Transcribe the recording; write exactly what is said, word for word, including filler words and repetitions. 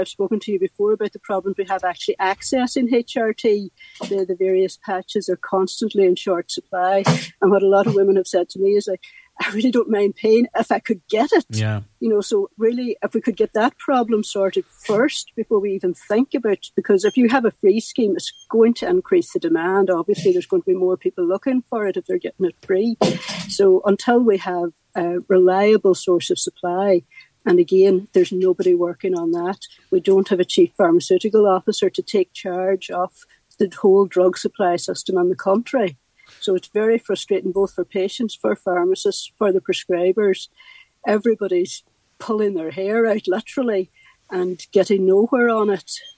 I've spoken to you before about the problems we have actually accessing H R T. The, the various patches are constantly in short supply. And what a lot of women have said to me is like, I really don't mind paying if I could get it. Yeah. You know, so really, if we could get that problem sorted first before we even think about, because if you have a free scheme, it's going to increase the demand. Obviously, there's going to be more people looking for it if they're getting it free. So until we have a reliable source of supply, and again, there's nobody working on that. We don't have a chief pharmaceutical officer to take charge of the whole drug supply system in the country. So it's very frustrating both for patients, for pharmacists, for the prescribers. Everybody's pulling their hair out, literally, and getting nowhere on it.